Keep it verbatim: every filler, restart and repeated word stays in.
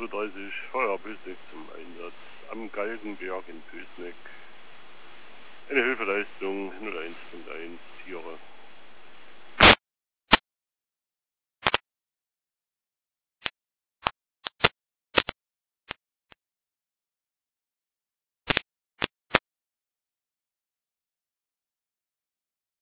zwei dreißig, Feuer Pösneck zum Einsatz am Galgenberg in Pösneck. Eine Hilfeleistung null eins Punkt eins.